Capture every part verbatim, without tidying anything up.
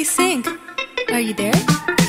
Singh, are you there?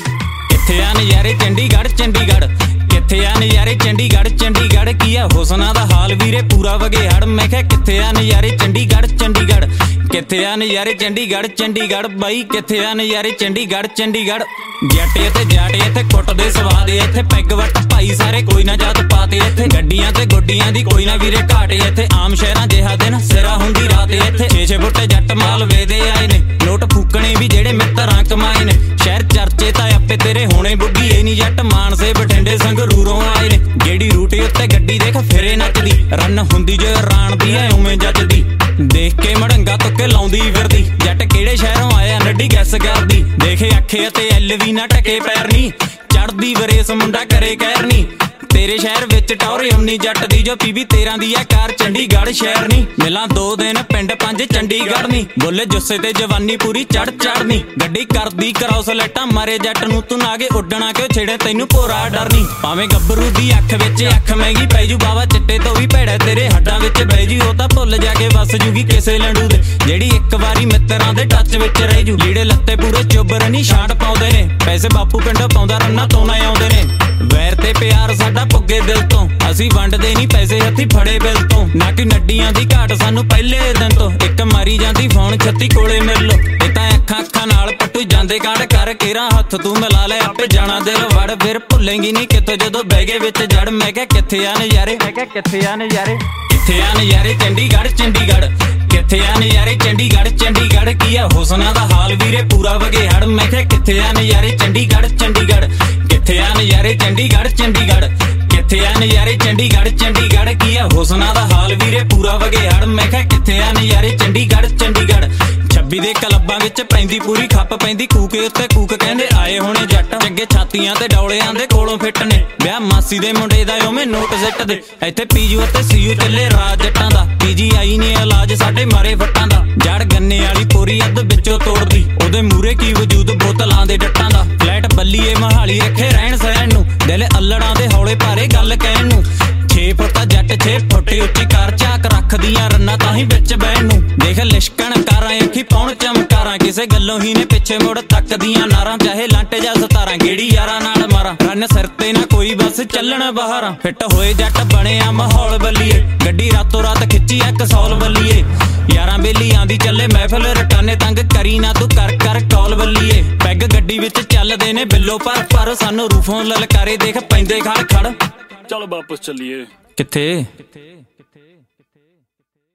किथे आ नज़ारे चंडीगढ़ चंडीगढ़ किथे आ नज़ारे चंडीगढ़ चंडीगढ़ की आ हुसना दा हाल वीरे पूरा वगे हड़। मैं क्या किथे आ नज़ारे चंडीगढ़ चंडीगढ़ किथे आ नज़ारे चंडीगढ़ चंडीगढ़ बाई किथे आ नज़ारे चंडीगढ़ चंडीगढ़। जट्टे ते जाटे इत्थे कुटदे स्वाद इत्थे पैग वट भाई सारे कोई ना जात पाते इत्थे गड्डियां ते गुड्डियां दी कोई ना वीरे घाटे इत्थे आम शहरां जिहा दिन सिरा हुंदी रात इत्थे छे छे फुट्टे जट माल वेदे आए ने नोट फूकणे भी जेड़े मित्तरां कमाए ने शहर चर्चे तां आपे तेरे होणे बुग्गी ए नी जट मानसे बठिंडे संगरूरों आए ने जेड़ी रूटे उत्ते गड्डी देख फिरे नचदी रन हुंदी जो राण दी ऐ उवें जचदी देख के मड़ंगा तुक्के लाउंदी फिरदी जट किहड़े शहरों आया नड्डी गैस करदी देखे अखे ते एल वी ना टके पैर नी चढ़दी वरेस मुंडा करे कहर नी तेरे शहर विच टौर उन्नी जट दी जो पीवी तेरह दी है कार चंडीगढ़ शहर नी मिलां दो दिन पिंड पंज चंडीगढ़ नी बोले जुस्से ते जवानी पूरी चढ़ चढ़नी गड्डी करदी क्रॉस लाइटां मारे जट नूं तू नागे उड्डना क्यों छेड़े तैनूं भोरा डर नी भावें गब्बरू दी अख विच अख महंगी पै जू बावा चिट्टे तो भी भैड़ा तेरे हड्डां विच बह जू ओ तां भुੱਲ जाके वस जूगी किसे लंडू दे जेड़ी एक वारी मित्तरां दे टच विच रह जू लीड़े लत्ते पूरे चुब्बर नी छांट पाउंदे ने पैसे बापू पिंडों पाउंदा रन्ना तो ना आउंदे ने वैर ते प्यार साडा पुगे दिल तो असी वंडदे नहीं पैसे हथी फड़े बिल तो ना कि नड्डियां दी घाट सानू पहले दिन तो एक मारी जांदी फोन छत्ती कोले मिल लो ए तां अखां अखां नाल पट्टू जांदे कांड कर केरा हथ तू मिला ले आपे जाना दिल वड़ फिर भुल्लेंगी नहीं कितों जदों बैगे विच जड़ मैं क्या किथे आ नज़ारे मैं क्या किथे आ नज़ारे किथे आ नज़ारे चंडीगढ़ चंडीगढ़ किथे आ नज़ारे चंडीगढ़ चंडीगढ़ की आ हुसना दा हाल वीरे पूरा वगे हड़। मैं क्या किथे आ नज़ारे चंडीगढ़ चंडीगढ़ किथे आ नज़ारे चंडीगढ़ चंडीगढ़ किथे आ नज़ारे चंडीगढ़ चंडीगढ़ की आ हुसना दा हाल वीरे पूरा वगे हड़। मैं क्या किथे आ नज़ारे चंडीगढ़ चंडीगढ़ छब्बी दे क्लबां विच पैंदी पूरी खप पैंदी कूके उत्ते कूक कहंदे आए होणे जट चंगे छातियां ते डौलियां दे कोलों फिट ने ब्याह मासी दे मुंडे दा ओवें नोट सिੱਟ दे इत्थे पीजू ते सीयू ਚੱਲੇ राज जट्टां दा पीजी आई ने इलाज साडे मारे फट्टां दा जड़ गन्ने वाली पोरी अध विचों तोड़दी ओदे मूरे की वजूद बोतलां दे डट्टां दा फ्लैट बल्लीए महाली रखे रहण सहण नूं दिल अल्लड़ां दे हौले भारे गल कहण नूं छे फुट जट छे फुट उच्ची कार झाक रखदियां रन्ना ताहीं विच बहण नूं देख लिशकण कारां अखी पाउण चमकारां किसे गल्लों ही ने पिछे मुड़ तकदियां नारां चाहे लांटे जा सतारां गेड़ी यारां नाल मारां रन सिर ते ना कोई बस ਚੱਲਣ बहारां फिट होए जट बणिया माहौल बल्लीए गड्डी रातों रात खिच्ची एक सौल बल्लीए यारां बेली आंदी चले महफिल रटाने तंग करी ना तू कर कर कौल बल्लीए पैग गड्डी विच ਚੱਲਦੇ ने बिल्लो पर पर सानू रूफों ललकारे देख पैंदे खड़ खड़ चलो वापस चलिए किथे।